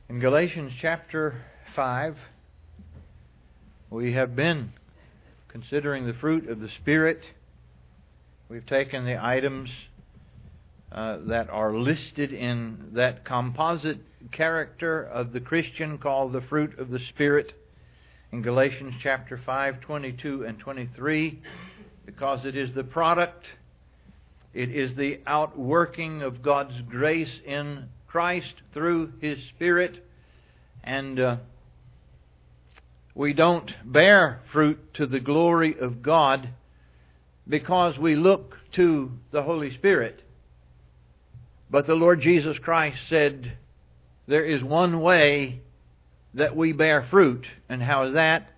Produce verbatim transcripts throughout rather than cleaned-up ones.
In Galatians chapter five, we have been considering the fruit of the Spirit. We've taken the items uh, that are listed in that composite character of the Christian called the fruit of the Spirit in Galatians chapter five, twenty-two and twenty-three, because it is the product, it is the outworking of God's grace in Christ through His Spirit, and uh, we don't bear fruit to the glory of God because we look to the Holy Spirit. But the Lord Jesus Christ said, there is one way that we bear fruit, and how is that?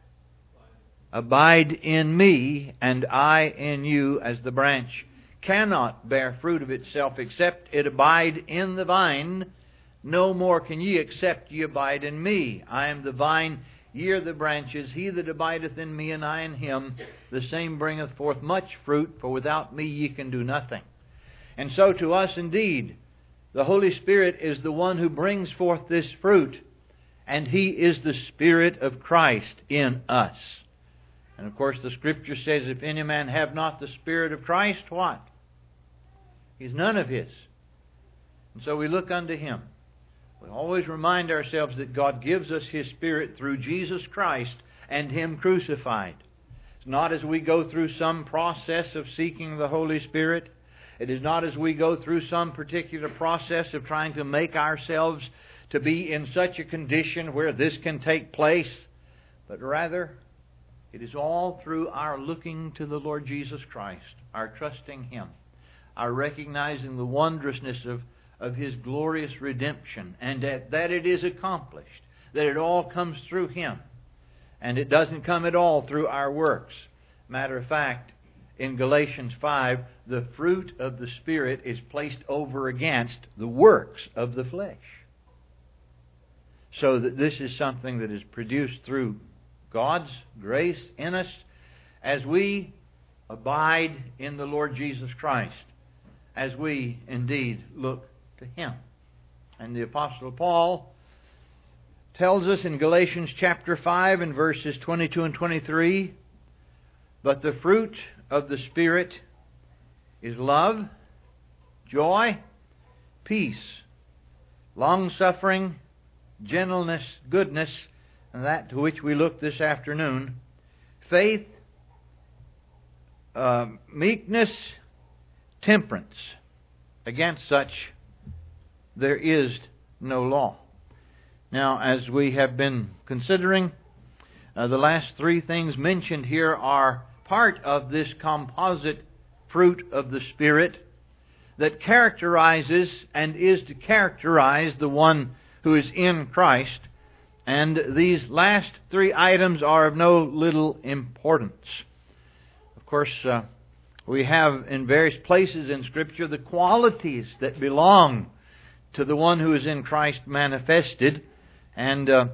Abide in me, and I in you, as the branch cannot bear fruit of itself except it abide in the vine. No more can ye except ye abide in me. I am the vine, ye are the branches. He that abideth in me, and I in him, the same bringeth forth much fruit, for without me ye can do nothing. And so to us indeed, the Holy Spirit is the one who brings forth this fruit, and He is the Spirit of Christ in us. And of course the Scripture says, if any man have not the Spirit of Christ, what? He's none of His. And so we look unto Him. We always remind ourselves that God gives us His Spirit through Jesus Christ and Him crucified. It's not as we go through some process of seeking the Holy Spirit. It is not as we go through some particular process of trying to make ourselves to be in such a condition where this can take place. But rather, it is all through our looking to the Lord Jesus Christ, our trusting Him, our recognizing the wondrousness of, of His glorious redemption, and that, that it is accomplished, that it all comes through Him. And it doesn't come at all through our works. Matter of fact, in Galatians five, the fruit of the Spirit is placed over against the works of the flesh. So that this is something that is produced through God's grace in us as we abide in the Lord Jesus Christ, as we indeed look to Him. And the Apostle Paul tells us in Galatians chapter five and verses twenty-two and twenty-three, but the fruit of the Spirit is love, joy, peace, long-suffering, gentleness, goodness, and that to which we look this afternoon, faith, uh, meekness, temperance. Against such there is no law. Now, as we have been considering, uh, the last three things mentioned here are part of this composite fruit of the Spirit that characterizes and is to characterize the one who is in Christ. And these last three items are of no little importance. Of course, uh, we have in various places in Scripture the qualities that belong to the one who is in Christ manifested. And uh,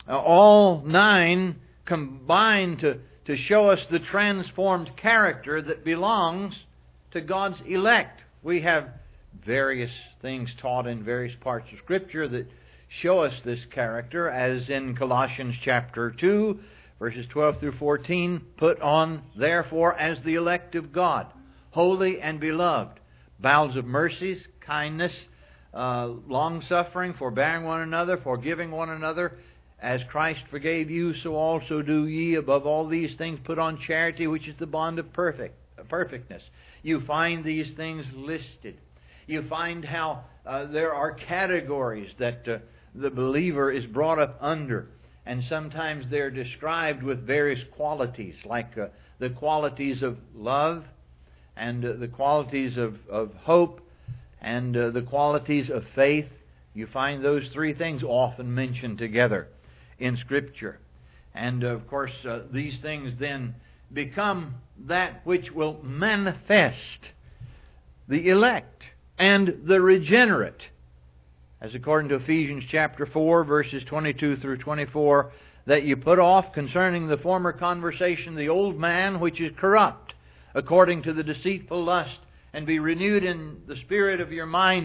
all nine combine to, to show us the transformed character that belongs to God's elect. We have various things taught in various parts of Scripture that show us this character, as in Colossians chapter two, verses twelve through fourteen, put on, therefore, as the elect of God, holy and beloved, bowels of mercies, kindness, uh, long-suffering, forbearing one another, forgiving one another, as Christ forgave you, so also do ye. Above all these things put on charity, which is the bond of perfect perfectness. You find these things listed. You find how uh, there are categories that uh, the believer is brought up under. And sometimes they're described with various qualities, like uh, the qualities of love, and uh, the qualities of, of hope, and uh, the qualities of faith. You find those three things often mentioned together in Scripture. And uh, of course, uh, these things then become that which will manifest the elect and the regenerate. As according to Ephesians chapter four, verses twenty-two through twenty-four, that you put off concerning the former conversation the old man which is corrupt, according to the deceitful lust, and be renewed in the spirit of your mind,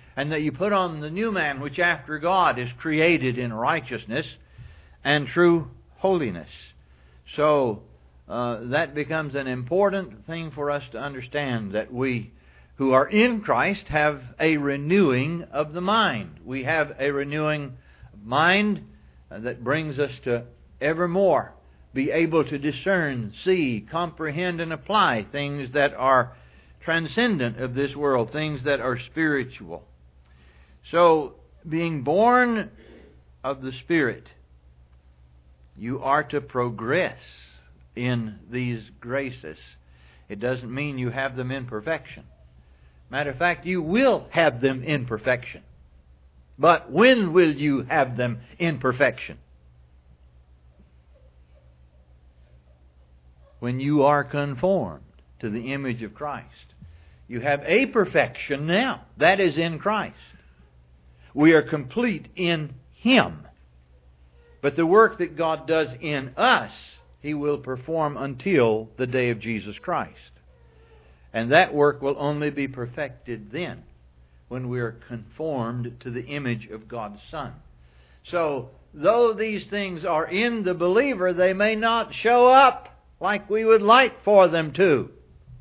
and that you put on the new man, which after God is created in righteousness and true holiness. So, uh, that becomes an important thing for us to understand, that we who are in Christ have a renewing of the mind. We have a renewing of mind that brings us to evermore be able to discern, see, comprehend, and apply things that are transcendent of this world, things that are spiritual. So, being born of the Spirit, you are to progress in these graces. It doesn't mean you have them in perfection. Matter of fact, you will have them in perfection. But when will you have them in perfection? When you are conformed to the image of Christ. You have a perfection now. That is in Christ. We are complete in Him. But the work that God does in us, He will perform until the day of Jesus Christ. And that work will only be perfected then, when we are conformed to the image of God's Son. So, though these things are in the believer, they may not show up like we would like for them to.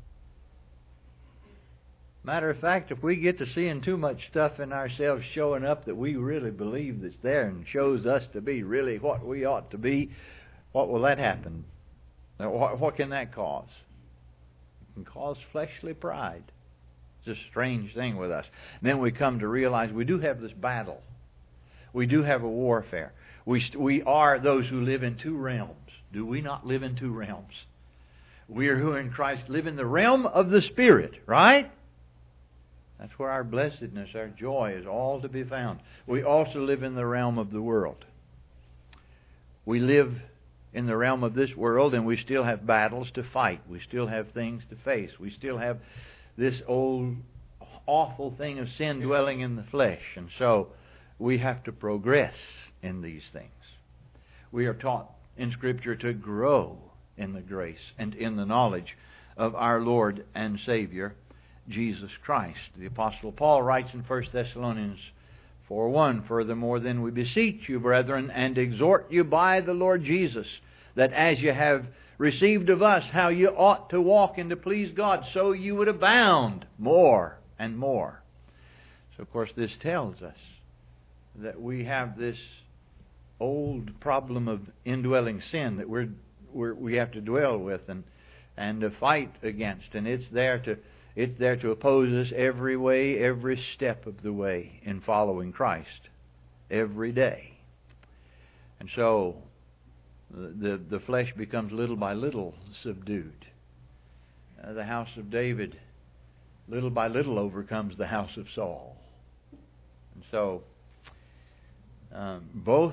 Matter of fact, if we get to seeing too much stuff in ourselves showing up that we really believe that's there and shows us to be really what we ought to be, what will that happen? What, what can that cause? It can cause fleshly pride. It's a strange thing with us. And then we come to realize we do have this battle. We do have a warfare. We, we are those who live in two realms. Do we not live in two realms? We are who in Christ live in the realm of the Spirit, right? That's where our blessedness, our joy is all to be found. We also live in the realm of the world. We live in the realm of this world, and we still have battles to fight. We still have things to face. We still have this old awful thing of sin dwelling in the flesh. And so we have to progress in these things. We are taught in Scripture to grow in the grace and in the knowledge of our Lord and Savior, Jesus Christ. The Apostle Paul writes in First Thessalonians four one, "Furthermore, then we beseech you, brethren, and exhort you by the Lord Jesus, that as you have received of us how you ought to walk and to please God, so you would abound more and more." So, of course, this tells us that we have this old problem of indwelling sin that we're, we're we have to dwell with and and to fight against, and it's there to it's there to oppose us every way, every step of the way in following Christ every day. And so the the flesh becomes little by little subdued. Uh, the house of David, little by little, overcomes the house of Saul. And so um, both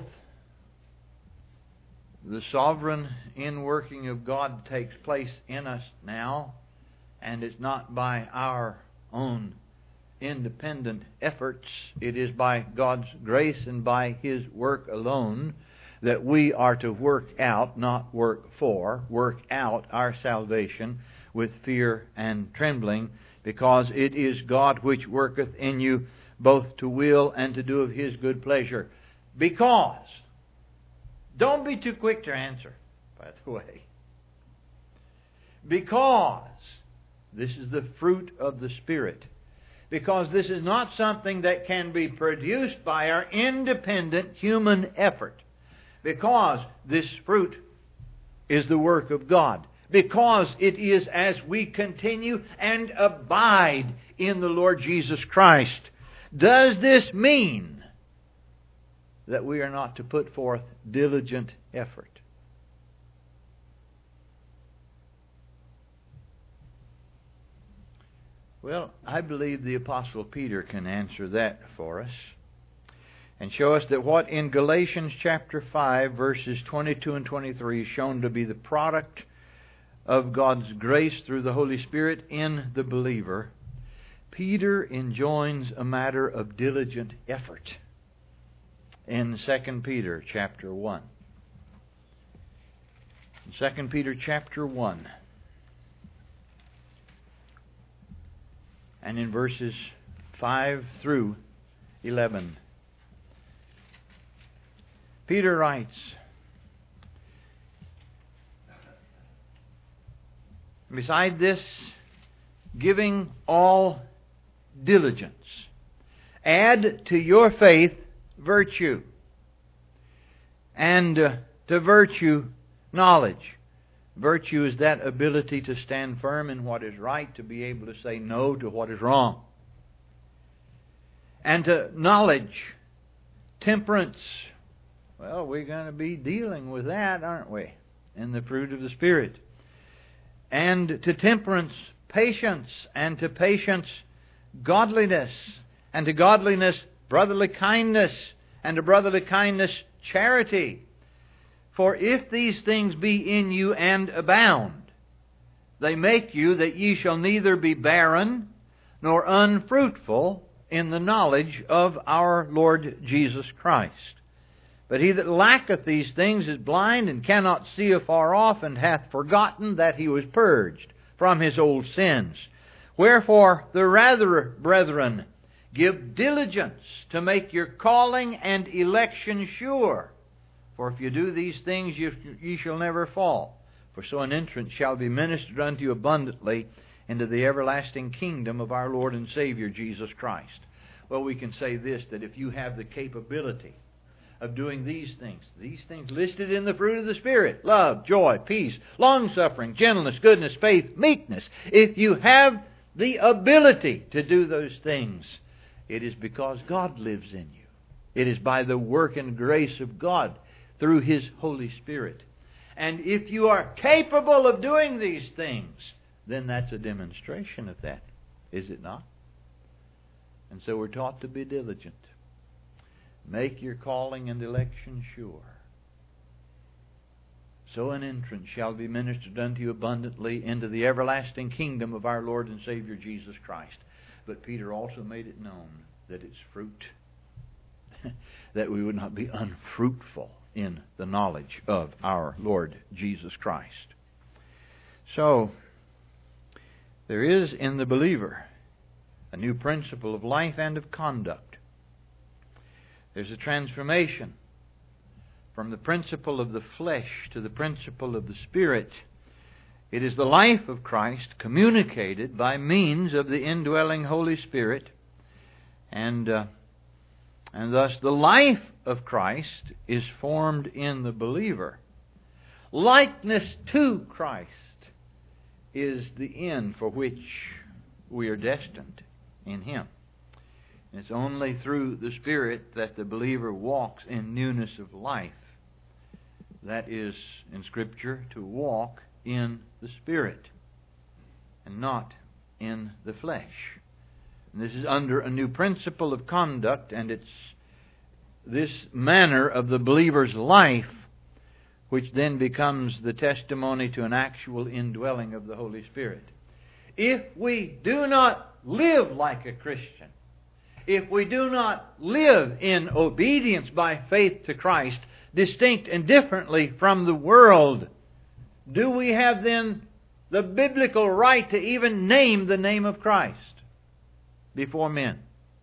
the sovereign inworking of God takes place in us now, and it's not by our own independent efforts. It is by God's grace and by His work alone that we are to work out, not work for, work out our salvation with fear and trembling, because it is God which worketh in you both to will and to do of His good pleasure. Because, don't be too quick to answer, by the way. Because this is the fruit of the Spirit. Because this is not something that can be produced by our independent human effort. Because this fruit is the work of God. Because it is as we continue and abide in the Lord Jesus Christ. Does this mean that we are not to put forth diligent effort? Well, I believe the Apostle Peter can answer that for us and show us that what in Galatians chapter five, verses twenty-two and twenty-three is shown to be the product of God's grace through the Holy Spirit in the believer, Peter enjoins a matter of diligent effort in Second Peter chapter one. In Second Peter chapter one, and in verses five through eleven. Peter writes, beside this, giving all diligence, add to your faith virtue, and uh, to virtue knowledge. Virtue is that ability to stand firm in what is right, to be able to say no to what is wrong. And to knowledge, temperance. Well, we're going to be dealing with that, aren't we? In the fruit of the Spirit. And to temperance, patience. And to patience, godliness. And to godliness, brotherly kindness. And to brotherly kindness, charity. For if these things be in you and abound, they make you that ye shall neither be barren nor unfruitful in the knowledge of our Lord Jesus Christ. But he that lacketh these things is blind and cannot see afar off, and hath forgotten that he was purged from his old sins. Wherefore, the rather, brethren, give diligence to make your calling and election sure. For if you do these things, ye, ye shall never fall. For so an entrance shall be ministered unto you abundantly into the everlasting kingdom of our Lord and Savior Jesus Christ. Well, we can say this, that if you have the capability of doing these things, these things listed in the fruit of the Spirit, love, joy, peace, long-suffering, gentleness, goodness, faith, meekness, if you have the ability to do those things, it is because God lives in you. It is by the work and grace of God through His Holy Spirit. And if you are capable of doing these things, then that's a demonstration of that, is it not? And so we're taught to be diligent. Make your calling and election sure. So an entrance shall be ministered unto you abundantly into the everlasting kingdom of our Lord and Savior Jesus Christ. But Peter also made it known that it's fruit, that we would not be unfruitful in the knowledge of our Lord Jesus Christ. So, there is in the believer a new principle of life and of conduct. There's a transformation from the principle of the flesh to the principle of the Spirit. It is the life of Christ communicated by means of the indwelling Holy Spirit, and uh, and thus the life of Christ is formed in the believer. Likeness to Christ is the end for which we are destined in Him. It's only through the Spirit that the believer walks in newness of life. That is, in Scripture, to walk in the Spirit and not in the flesh. And this is under a new principle of conduct, and it's this manner of the believer's life which then becomes the testimony to an actual indwelling of the Holy Spirit. If we do not live like a Christian, if we do not live in obedience by faith to Christ, distinct and differently from the world, do we have then the biblical right to even name the name of Christ before men?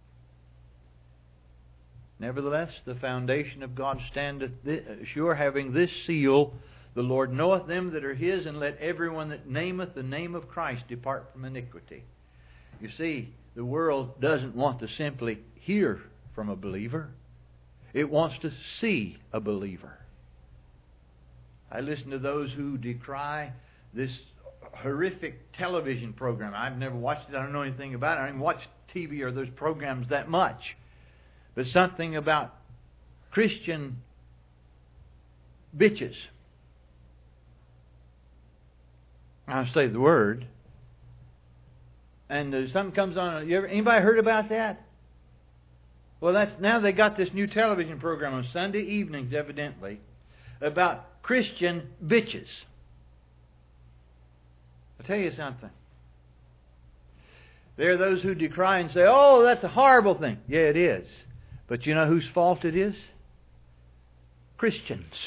Nevertheless, the foundation of God standeth sure, having this seal, the Lord knoweth them that are His, and let everyone that nameth the name of Christ depart from iniquity. You see, the world doesn't want to simply hear from a believer. It wants to see a believer. I listen to those who decry this horrific television program. I've never watched it. I don't know anything about it. I don't even watch T V or those programs that much. But something about Christian bitches. I'll say the word. And uh, something comes on. You ever, anybody heard about that? Well, that's now they got this new television program on Sunday evenings, evidently, about Christian bitches. I'll tell you something. There are those who decry and say, "Oh, that's a horrible thing." Yeah, it is. But you know whose fault it is? Christians.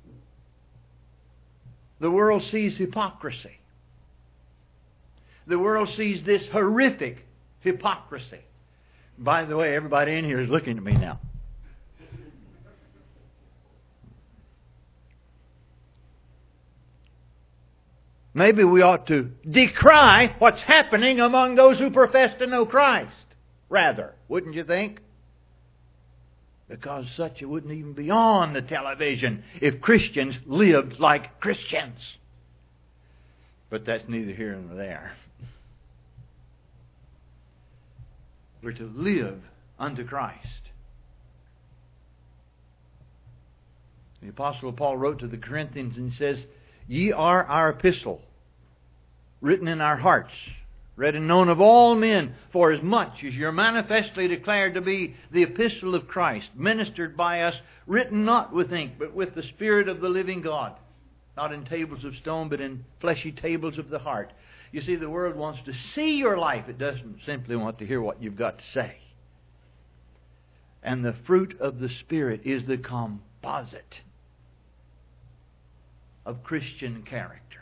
The world sees hypocrisy. The world sees this horrific hypocrisy. By the way, everybody in here is looking at me now. Maybe we ought to decry what's happening among those who profess to know Christ, rather, wouldn't you think? Because such it wouldn't even be on the television if Christians lived like Christians. But that's neither here nor there. We're to live unto Christ. The Apostle Paul wrote to the Corinthians and says, "Ye are our epistle, written in our hearts, read and known of all men, for as much as you're manifestly declared to be the epistle of Christ, ministered by us, written not with ink, but with the Spirit of the living God, not in tables of stone, but in fleshy tables of the heart." You see, the world wants to see your life. It doesn't simply want to hear what you've got to say. And the fruit of the Spirit is the composite of Christian character.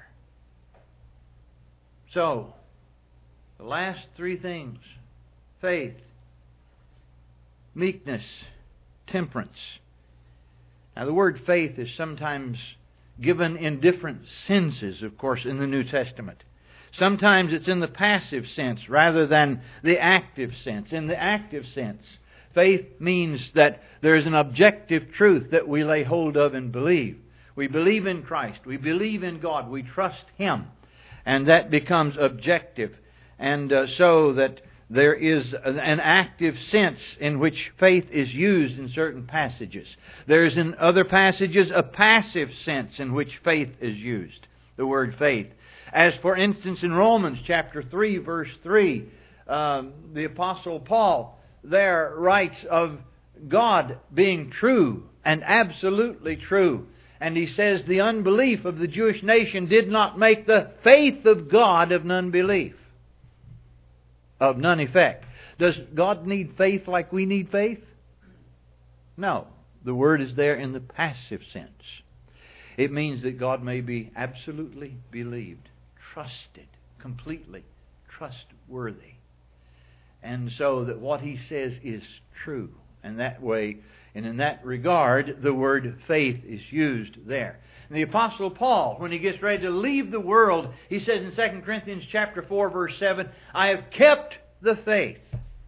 So, the last three things: faith, meekness, temperance. Now, the word faith is sometimes given in different senses, of course, in the New Testament. Sometimes it's in the passive sense rather than the active sense. In the active sense, faith means that there is an objective truth that we lay hold of and believe. We believe in Christ. We believe in God. We trust Him. And that becomes objective. And uh, so that there is an active sense in which faith is used in certain passages. There is in other passages a passive sense in which faith is used, the word faith. As for instance in Romans chapter three verse three, um, the Apostle Paul there writes of God being true and absolutely true. And he says the unbelief of the Jewish nation did not make the faith of God of none belief, of none effect. Does God need faith like we need faith? No. The word is there in the passive sense. It means that God may be absolutely believed, trusted, completely trustworthy. And so that what He says is true. And that way, and in that regard, the word faith is used there. And the Apostle Paul, when he gets ready to leave the world, he says in Second Corinthians chapter four, verse seven, "I have kept the faith."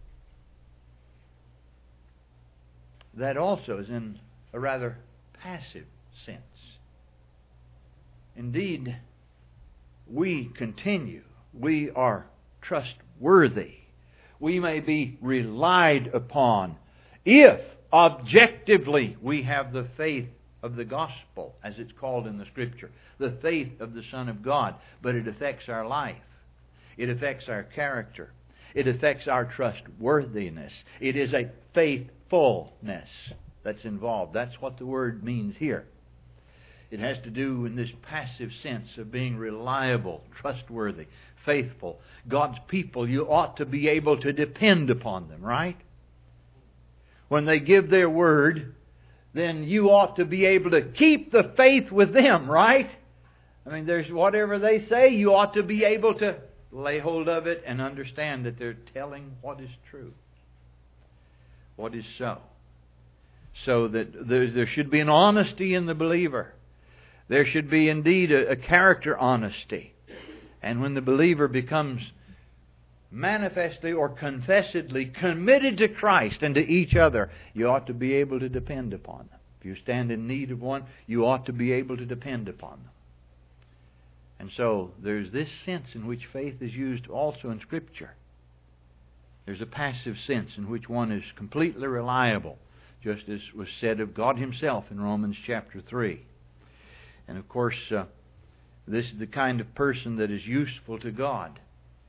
That also is in a rather passive sense. Indeed, we continue. We are trustworthy. We may be relied upon if objectively we have the faith of the gospel, as it's called in the Scripture, the faith of the Son of God. But it affects our life. It affects our character. It affects our trustworthiness. It is a faithfulness that's involved. That's what the word means here. It has to do in this passive sense of being reliable, trustworthy, faithful. God's people, you ought to be able to depend upon them, right? When they give their word, then you ought to be able to keep the faith with them, right? I mean, there's whatever they say, you ought to be able to lay hold of it and understand that they're telling what is true, what is so. So that there, there should be an honesty in the believer. There should be indeed a, a character honesty. And when the believer becomes manifestly or confessedly committed to Christ and to each other, you ought to be able to depend upon them. If you stand in need of one, you ought to be able to depend upon them. And so there's this sense in which faith is used also in Scripture. There's a passive sense in which one is completely reliable, just as was said of God Himself in Romans chapter three. And of course, uh, this is the kind of person that is useful to God,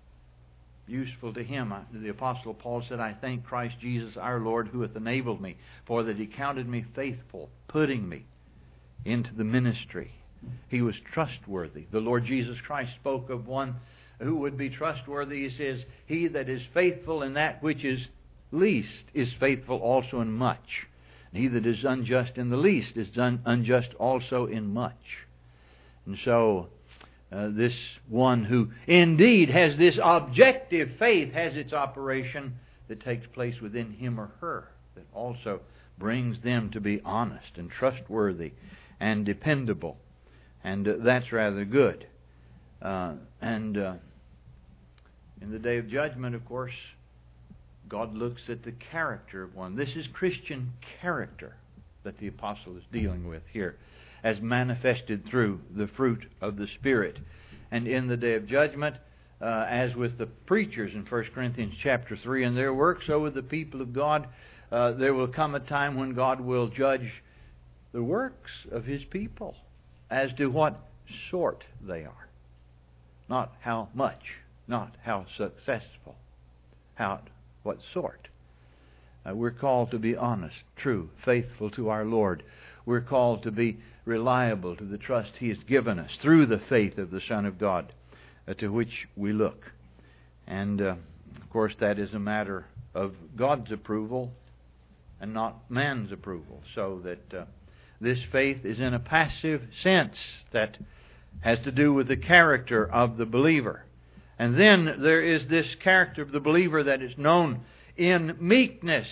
useful to Him. The Apostle Paul said, "I thank Christ Jesus our Lord, who hath enabled me, for that He counted me faithful, putting me into the ministry." He was trustworthy. The Lord Jesus Christ spoke of one who would be trustworthy. He says, "He that is faithful in that which is least is faithful also in much. And he that is unjust in the least is un- unjust also in much." And so, uh, this one who indeed has this objective faith has its operation that takes place within him or her that also brings them to be honest and trustworthy and dependable. And uh, that's rather good. Uh, and uh, in the day of judgment, of course, God looks at the character of one. This is Christian character that the apostle is dealing with here, as manifested through the fruit of the Spirit. And in the day of judgment, uh, as with the preachers in First Corinthians chapter three and their work, so with the people of God, uh, there will come a time when God will judge the works of His people as to what sort they are. Not how much, not how successful, how what sort. Uh, we're called to be honest, true, faithful to our Lord. We're called to be reliable to the trust He has given us through the faith of the Son of God, uh, to which we look. And, uh, of course, that is a matter of God's approval and not man's approval. So that uh, this faith is in a passive sense that has to do with the character of the believer. And then there is this character of the believer that is known in meekness.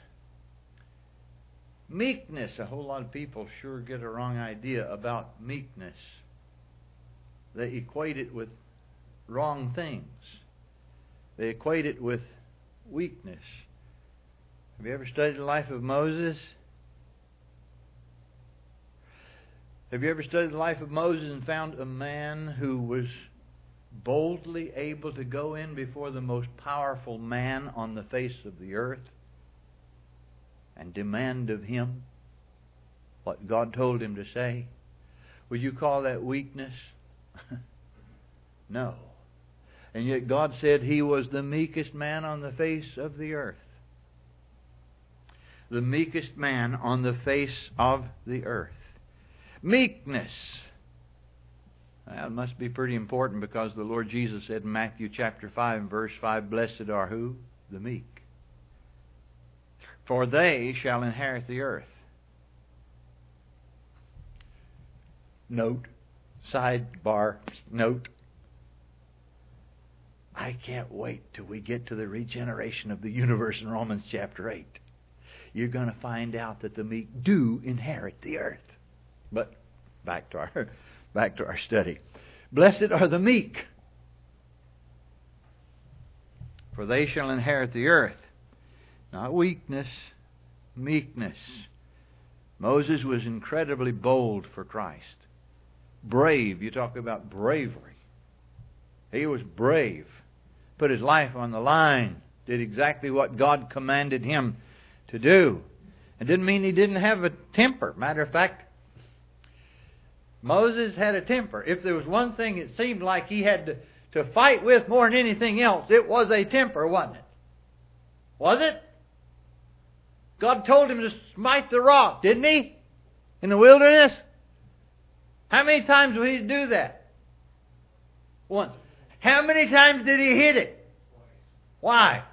Meekness. A whole lot of people sure get a wrong idea about meekness. They equate it with wrong things. They equate it with weakness. Have you ever studied the life of Moses? Have you ever studied the life of Moses and found a man who was boldly able to go in before the most powerful man on the face of the earth and demand of him what God told him to say? Would you call that weakness? No. And yet God said he was the meekest man on the face of the earth. The meekest man on the face of the earth. Meekness. Well, it must be pretty important, because the Lord Jesus said in Matthew chapter five and verse five, "Blessed are who? The meek. For they shall inherit the earth." Note, sidebar, note. I can't wait till we get to the regeneration of the universe in Romans chapter eight. You're going to find out that the meek do inherit the earth. But back to our back to our study. Blessed are the meek, for they shall inherit the earth. Not weakness, meekness. Moses was incredibly bold for Christ. Brave. You talk about bravery. He was brave. Put his life on the line. Did exactly what God commanded him to do. It didn't mean he didn't have a temper. Matter of fact, Moses had a temper. If there was one thing it seemed like he had to, to fight with more than anything else, it was a temper, wasn't it? Was it? God told him to smite the rock, didn't He? In the wilderness? How many times did He do that? Once. How many times did He hit it? Why?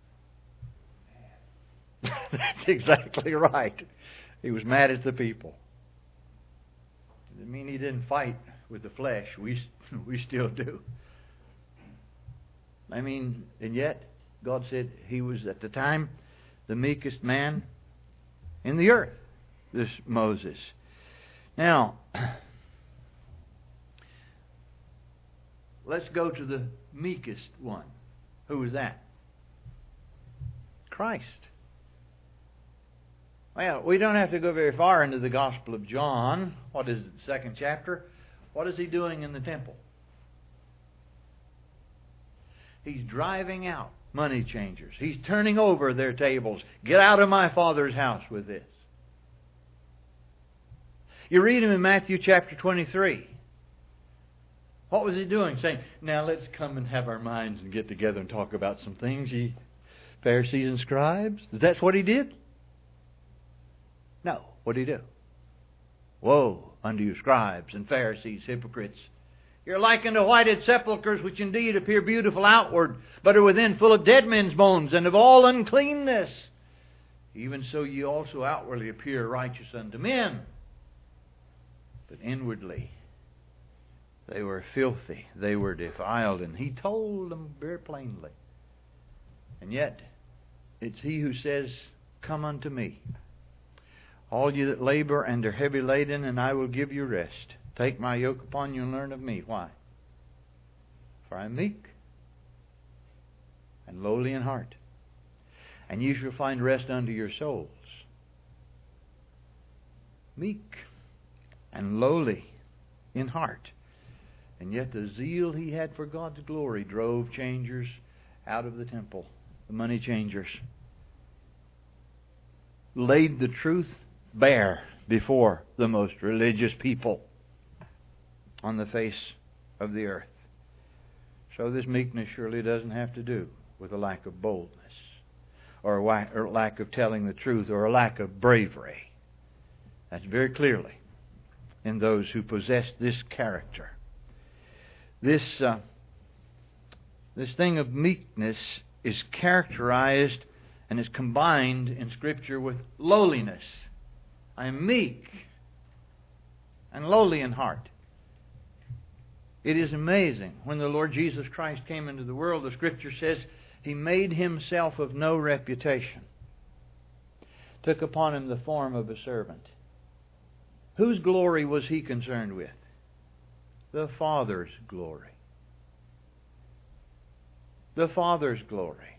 That's exactly right. He was mad at the people. It didn't mean He didn't fight with the flesh. We we still do. I mean, and yet God said He was at the time the meekest man in the earth, this Moses. Now, let's go to the meekest one. Who was that? Christ. Well, we don't have to go very far into the Gospel of John. What is it, the second chapter? What is He doing in the temple? He's driving out money changers. He's turning over their tables. Get out of my Father's house with this. You read Him in Matthew chapter twenty-three. What was He doing? Saying, now let's come and have our minds and get together and talk about some things, ye Pharisees and scribes. Is that what He did? No. What did He do? Woe unto you, scribes and Pharisees, hypocrites! You're like unto whited sepulchres, which indeed appear beautiful outward, but are within full of dead men's bones, and of all uncleanness. Even so ye also outwardly appear righteous unto men, but inwardly they were filthy, they were defiled. And He told them very plainly. And yet, It's He who says, "Come unto me, all you that labor and are heavy laden, and I will give you rest. Take my yoke upon you and learn of me." Why? For I am meek and lowly in heart, and you shall find rest unto your souls. Meek and lowly in heart. And yet the zeal he had for God's glory drove changers out of the temple, the money changers. Laid the truth bare before the most religious people on the face of the earth. So this meekness surely doesn't have to do with a lack of boldness, or a lack of telling the truth, or a lack of bravery. That's very clearly in those who possess this character. This uh, this thing of meekness is characterized and is combined in Scripture with lowliness. I am meek and lowly in heart. It is amazing. When the Lord Jesus Christ came into the world, the Scripture says He made Himself of no reputation, took upon Him the form of a servant. Whose glory was He concerned with? The Father's glory. The Father's glory.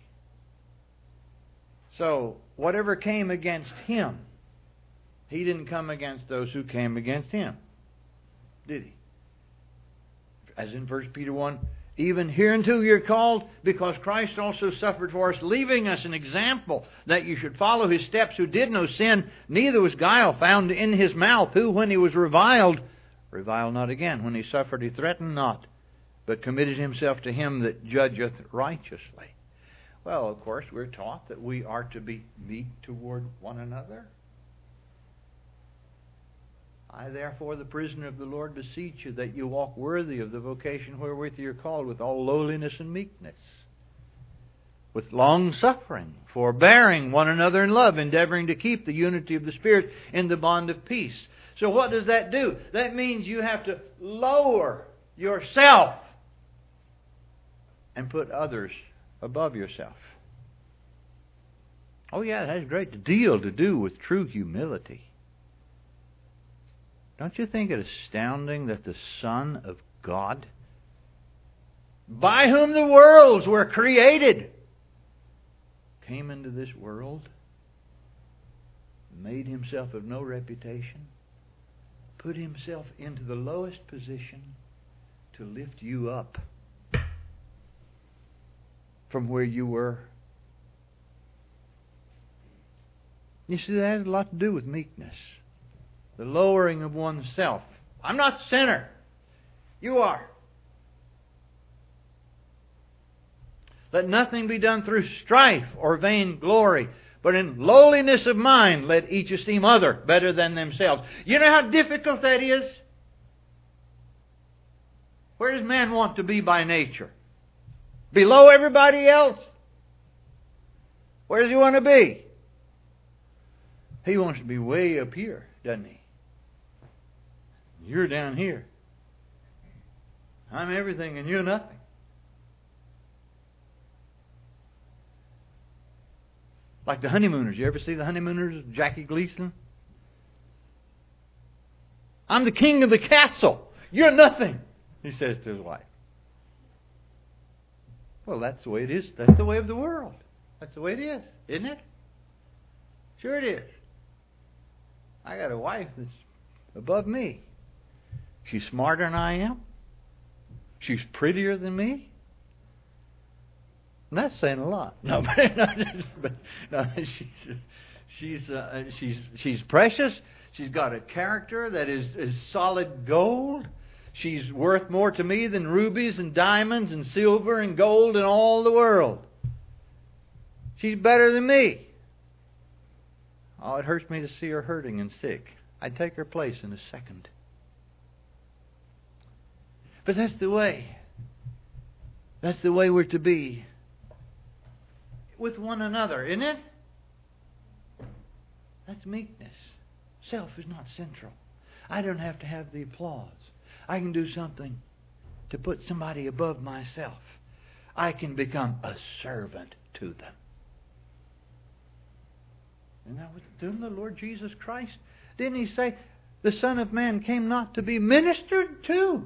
So, whatever came against Him, He didn't come against those who came against Him, did He? As in First Peter one, even hereunto you're called, because Christ also suffered for us, leaving us an example that you should follow His steps, who did no sin, neither was guile found in His mouth, who, when He was reviled, reviled not again. When He suffered, He threatened not, but committed Himself to Him that judgeth righteously. Well, of course, we're taught that we are to be meek toward one another. I, therefore, the prisoner of the Lord, beseech you that you walk worthy of the vocation wherewith you are called, with all lowliness and meekness, with long suffering, forbearing one another in love, endeavoring to keep the unity of the Spirit in the bond of peace. So what does that do? That means you have to lower yourself and put others above yourself. Oh yeah, it has a great deal to do with true humility. Don't you think it astounding that the Son of God, by whom the worlds were created, came into this world, made Himself of no reputation, put Himself into the lowest position to lift you up from where you were? You see, that has a lot to do with meekness. The lowering of oneself. I'm not the sinner. You are. Let nothing be done through strife or vain glory, but in lowliness of mind let each esteem other better than themselves. You know how difficult that is? Where does man want to be by nature? Below everybody else? Where does he want to be? He wants to be way up here, doesn't he? You're down here. I'm everything and you're nothing. Like the Honeymooners. You ever see the Honeymooners, Jackie Gleason? I'm the king of the castle. You're nothing, he says to his wife. Well, that's the way it is. That's the way of the world. That's the way it is, isn't it? Sure it is. I got a wife that's above me. She's smarter than I am. She's prettier than me. And that's saying a lot. No, but, no, but no, she's she's uh, she's she's precious. She's got a character that is, is solid gold. She's worth more to me than rubies and diamonds and silver and gold in all the world. She's better than me. Oh, it hurts me to see her hurting and sick. I'd take her place in a second. But that's the way. That's the way we're to be with one another, isn't it? That's meekness. Self is not central. I don't have to have the applause. I can do something to put somebody above myself. I can become a servant to them. And that was doing the Lord Jesus Christ. Didn't He say, the Son of Man came not to be ministered to,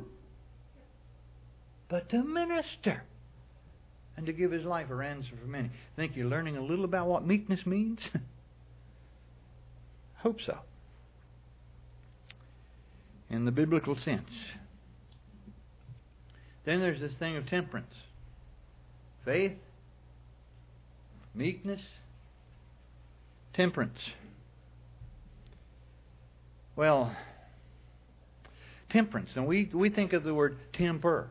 but to minister, and to give His life a ransom for many. Think you're learning a little about what meekness means? Hope so. In the biblical sense. Then there's this thing of temperance. Faith, meekness, temperance. Well, temperance, and we, we think of the word temper.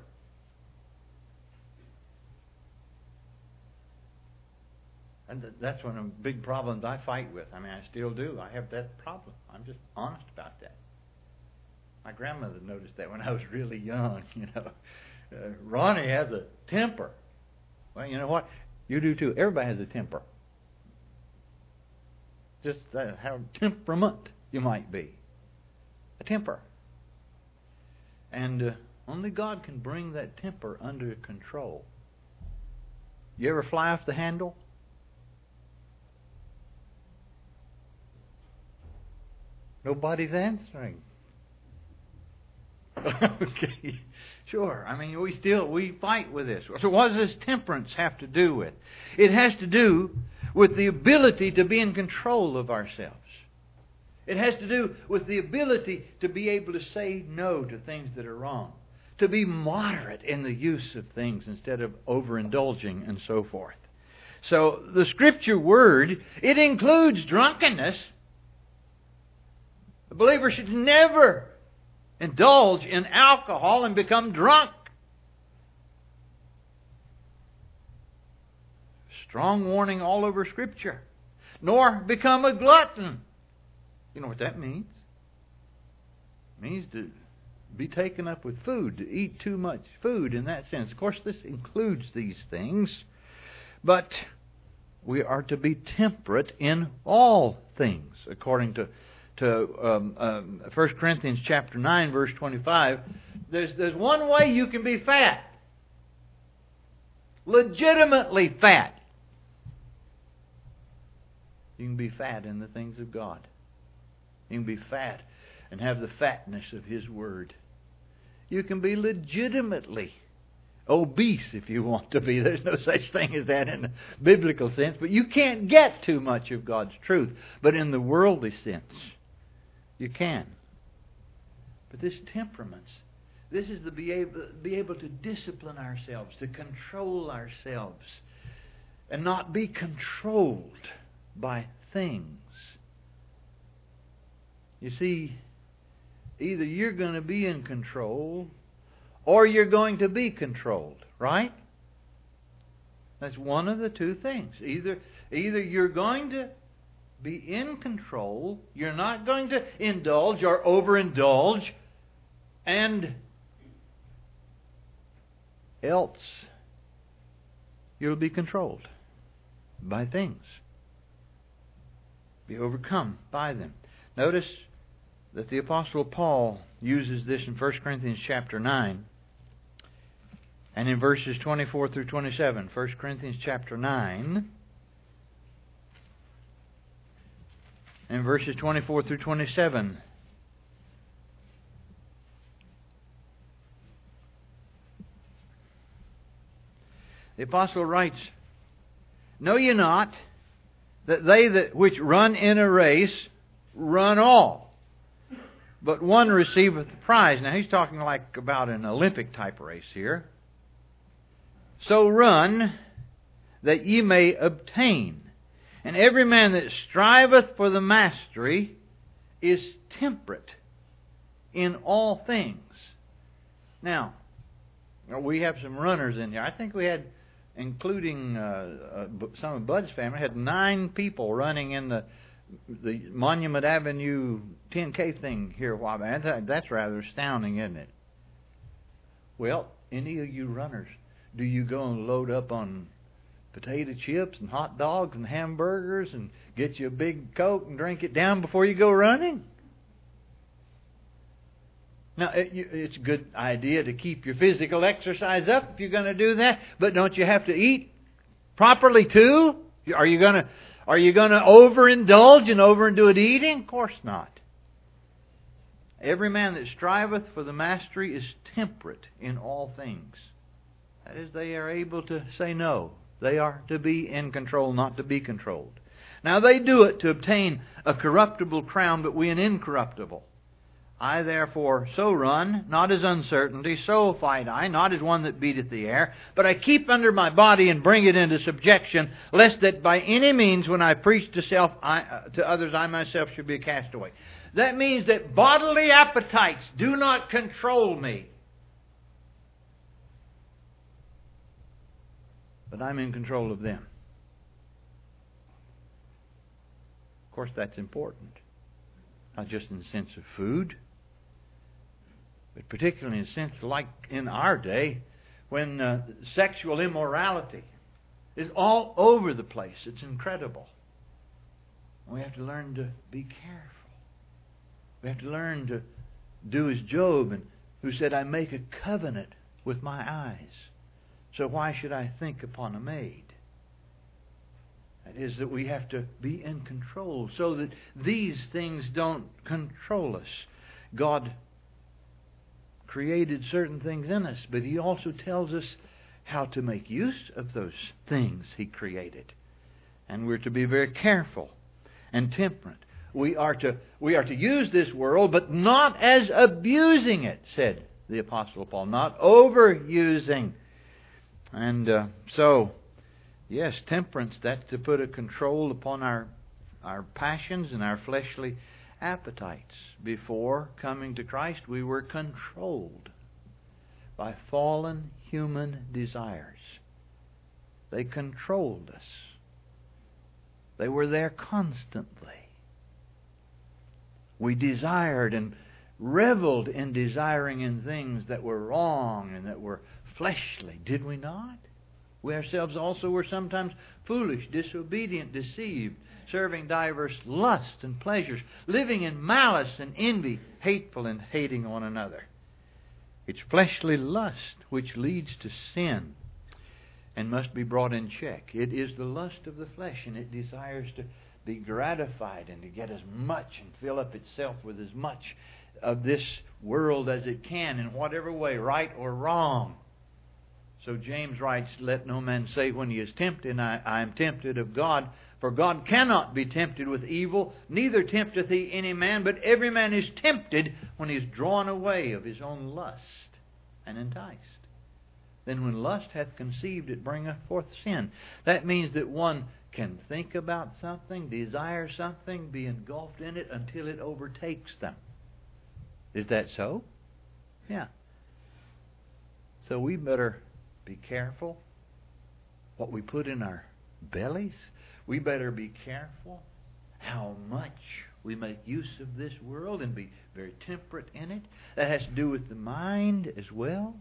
And that's one of the big problems I fight with. I mean, I still do. I have that problem. I'm just honest about that. My grandmother noticed that when I was really young, you know. Uh, Ronnie has a temper. Well, you know what? You do too. Everybody has a temper. Just uh, how temperament you might be. A temper. And uh, only God can bring that temper under control. You ever fly off the handle? Nobody's answering. Okay, sure. I mean, we still we fight with this. So, what does this temperance have to do with? It has to do with the ability to be in control of ourselves. It has to do with the ability to be able to say no to things that are wrong, to be moderate in the use of things instead of overindulging and so forth. So, the Scripture word, it includes drunkenness. The believer should never indulge in alcohol and become drunk. Strong warning all over Scripture. Nor become a glutton. You know what that means? It means to be taken up with food, to eat too much food in that sense. Of course, this includes these things. But we are to be temperate in all things, according to to um, um, First Corinthians chapter nine, verse twenty-five. There's, there's one way you can be fat. Legitimately fat. You can be fat in the things of God. You can be fat and have the fatness of His Word. You can be legitimately obese if you want to be. There's no such thing as that in the biblical sense. But you can't get too much of God's truth. But in the worldly sense, you can. But this temperament, this is to be able, be able to discipline ourselves, to control ourselves, and not be controlled by things. You see, either you're going to be in control or you're going to be controlled, right? That's one of the two things. Either, either you're going to be in control, you're not going to indulge or overindulge, and else you'll be controlled by things. Be overcome by them. Notice that the Apostle Paul uses this in First Corinthians chapter nine and in verses twenty-four through twenty-seven. First Corinthians chapter nine and verses twenty-four through twenty-seven. The Apostle writes, "Know ye not that they that which run in a race run all, but one receiveth the prize." Now he's talking like about an Olympic type race here. "So run that ye may obtain. And every man that striveth for the mastery is temperate in all things." Now, we have some runners in here. I think we had, including uh, uh, some of Bud's family, had nine people running in the the Monument Avenue ten K thing here a while back. That's rather astounding, isn't it? Well, any of you runners, do you go and load up on potato chips and hot dogs and hamburgers and get you a big Coke and drink it down before you go running? Now, it, it's a good idea to keep your physical exercise up if you're going to do that, but don't you have to eat properly too? Are you going to Are you going to overindulge and overdo it eating? Of course not. Every man that striveth for the mastery is temperate in all things. That is, they are able to say no. They are to be in control, not to be controlled. Now they do it to obtain a corruptible crown, but we an incorruptible. I therefore so run, not as uncertainty, so fight I, not as one that beateth the air, but I keep under my body and bring it into subjection, lest that by any means when I preach to self, I, uh, to others, I myself should be a castaway. That means that bodily appetites do not control me. But I'm in control of them. Of course, that's important. Not just in the sense of food, but particularly in a sense like in our day, when uh, sexual immorality is all over the place. It's incredible. We have to learn to be careful. We have to learn to do as Job, and who said, I make a covenant with my eyes. So why should I think upon a maid? That is, that we have to be in control so that these things don't control us. God created certain things in us, but He also tells us how to make use of those things He created. And we're to be very careful and temperate. We are to we are to use this world, but not as abusing it, said the Apostle Paul. Not overusing. And uh, so, yes, temperance, that's to put a control upon our our passions and our fleshly appetites. Before coming to Christ, we were controlled by fallen human desires. They controlled us. They were there constantly. We desired and reveled in desiring in things that were wrong and that were fleshly, did we not? We ourselves also were sometimes foolish, disobedient, deceived, serving diverse lusts and pleasures, living in malice and envy, hateful and hating one another. It's fleshly lust which leads to sin and must be brought in check. It is the lust of the flesh, and it desires to be gratified and to get as much and fill up itself with as much of this world as it can in whatever way, right or wrong. So James writes, let no man say when he is tempted, I, I am tempted of God. For God cannot be tempted with evil, neither tempteth He any man, but every man is tempted when he is drawn away of his own lust and enticed. Then when lust hath conceived, it bringeth forth sin. That means that one can think about something, desire something, be engulfed in it until it overtakes them. Is that so? Yeah. So we better be careful what we put in our bellies. We better be careful how much we make use of this world and be very temperate in it. That has to do with the mind as well.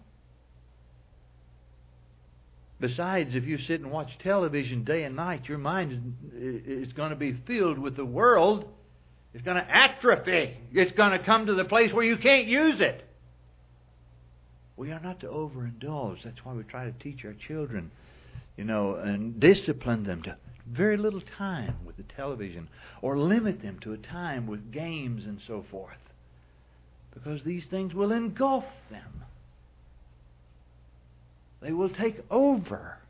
Besides, if you sit and watch television day and night, your mind is, is going to be filled with the world. It's going to atrophy. It's going to come to the place where you can't use it. We are not to overindulge. That's why we try to teach our children, you know, and discipline them to very little time with the television, or limit them to a time with games and so forth, because these things will engulf them. They will take over.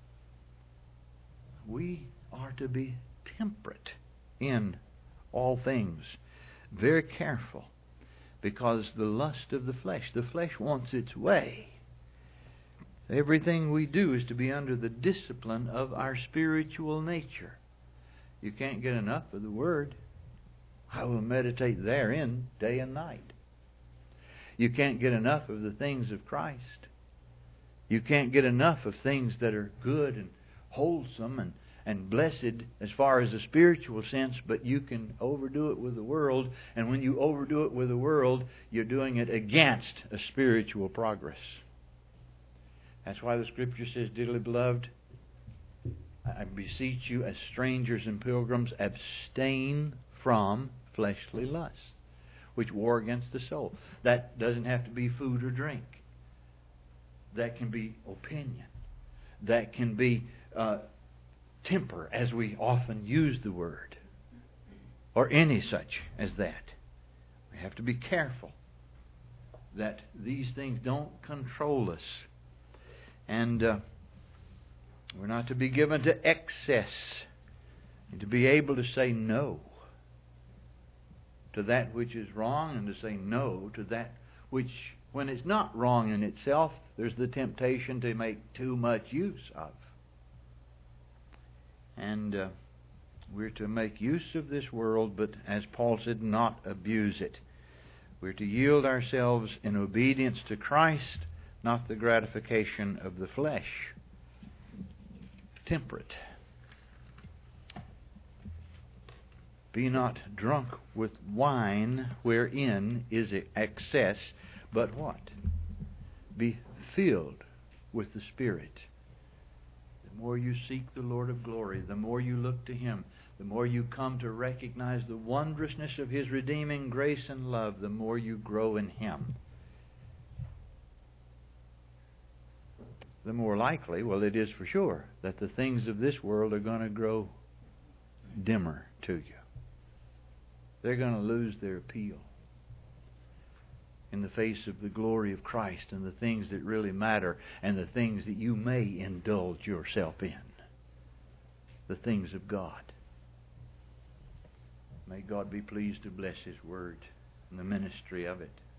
We are to be temperate in all things, very careful, because the lust of the flesh, the flesh wants its way. Everything we do is to be under the discipline of our spiritual nature. You can't get enough of the Word. I will meditate therein day and night. You can't get enough of the things of Christ. You can't get enough of things that are good and wholesome and, and blessed as far as a spiritual sense, but you can overdo it with the world, and when you overdo it with the world, you're doing it against a spiritual progress. That's why the Scripture says, dearly beloved, I beseech you as strangers and pilgrims, abstain from fleshly lusts, which war against the soul. That doesn't have to be food or drink. That can be opinion. That can be uh, temper as we often use the word, or any such as that. We have to be careful that these things don't control us. And uh, we're not to be given to excess, and to be able to say no to that which is wrong, and to say no to that which, when it's not wrong in itself, there's the temptation to make too much use of. And uh, we're to make use of this world, but as Paul said, not abuse it. We're to yield ourselves in obedience to Christ, not the gratification of the flesh. Temperate. Be not drunk with wine wherein is excess, but what? Be filled with the Spirit. The more you seek the Lord of glory, the more you look to Him, the more you come to recognize the wondrousness of His redeeming grace and love, the more you grow in Him. The more likely, well, it is for sure, that the things of this world are going to grow dimmer to you. They're going to lose their appeal in the face of the glory of Christ and the things that really matter and the things that you may indulge yourself in. The things of God. May God be pleased to bless His Word and the ministry of it.